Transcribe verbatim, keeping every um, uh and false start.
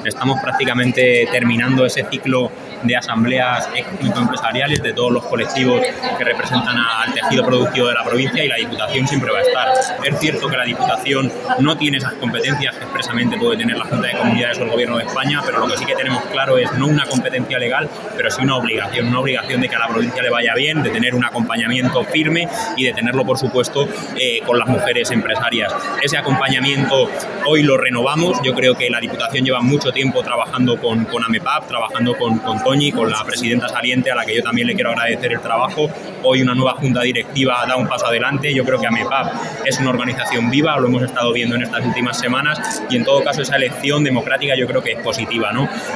Estamos prácticamente terminando ese ciclo de asambleas empresariales de todos los colectivos que representan al tejido productivo de la provincia, y la Diputación siempre va a estar. Es cierto que la Diputación no tiene esas competencias que expresamente puede tener la Junta de Comunidades o el Gobierno de España, pero lo que sí que tenemos claro es no una competencia legal, pero sí una obligación, una obligación de que a la provincia le vaya bien, de tener un acompañamiento firme y de tenerlo, por supuesto, eh, con las mujeres empresarias. Ese acompañamiento hoy lo renovamos. Yo creo que la Diputación lleva mucho tiempo trabajando con, con AMEPAP, trabajando con, con Toñi, con la presidenta saliente, a la que yo también le quiero agradecer el trabajo. Hoy una nueva junta directiva da un paso adelante. Yo creo que AMEPAP es una organización viva, lo hemos estado viendo en estas últimas semanas, y en todo caso esa elección democrática yo creo que es positiva, ¿no?